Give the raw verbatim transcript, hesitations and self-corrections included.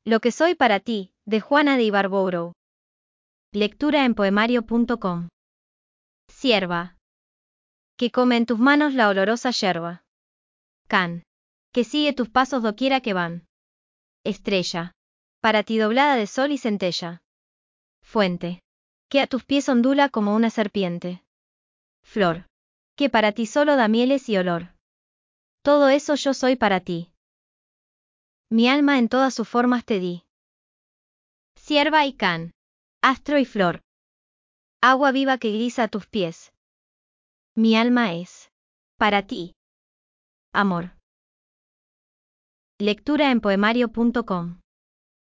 Lo que soy para ti, de Juana de Ibarbourow. Lectura en poemario punto com. Sierva. Que come en tus manos la olorosa yerba. Can. Que sigue tus pasos doquiera que van. Estrella. Para ti doblada de sol y centella. Fuente. Que a tus pies ondula como una serpiente. Flor. Que para ti solo da mieles y olor. Todo eso yo soy para ti. Mi alma en todas sus formas te di. Sierva y can. Astro y flor. Agua viva que grisa a tus pies. Mi alma es. Para ti. Amor. Lectura en poemario punto com.